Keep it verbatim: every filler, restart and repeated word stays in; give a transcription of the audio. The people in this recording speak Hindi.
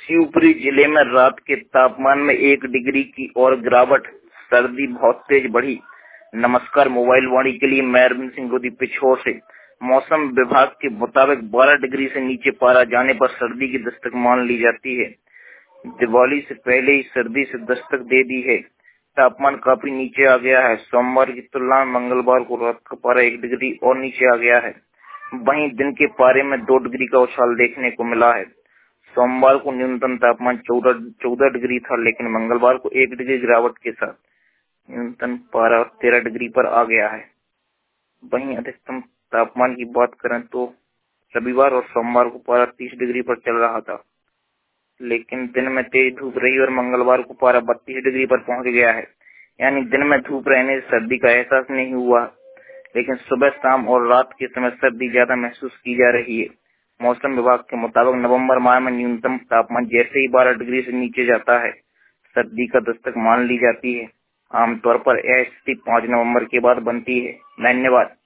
शिवपुरी जिले में रात के तापमान में एक डिग्री की और गिरावट, सर्दी बहुत तेज बढ़ी। नमस्कार, मोबाइल वाणी के लिए मैं अरविंद सिंह गोदी पिछोर से। मौसम विभाग के मुताबिक बारह डिग्री से नीचे पारा जाने पर सर्दी की दस्तक मान ली जाती है। दिवाली से पहले ही सर्दी से दस्तक दे दी है। तापमान काफी नीचे आ गया है। सोमवार की तुलना में मंगलवार को रात का पारा एक डिग्री और नीचे आ गया है। वहीं दिन के पारे में दो डिग्री का उछाल देखने को मिला है। सोमवार को न्यूनतम तापमान चौदह चौदह डिग्री था, लेकिन मंगलवार को एक डिग्री गिरावट के साथ न्यूनतम पारा तेरह डिग्री पर आ गया है। वहीं अधिकतम तापमान की बात करें तो रविवार और सोमवार को पारा तीस डिग्री पर चल रहा था, लेकिन दिन में तेज धूप रही और मंगलवार को पारा बत्तीस डिग्री पर पहुंच गया है। यानी दिन में धूप रहने से सर्दी का एहसास नहीं हुआ, लेकिन सुबह, शाम और रात के समय सर्दी ज्यादा महसूस की जा रही है। मौसम विभाग के मुताबिक नवंबर माह में न्यूनतम तापमान जैसे ही बारह डिग्री से नीचे जाता है, सर्दी का दस्तक मान ली जाती है। आमतौर पर यह स्थिति पाँच नवंबर के बाद बनती है। धन्यवाद।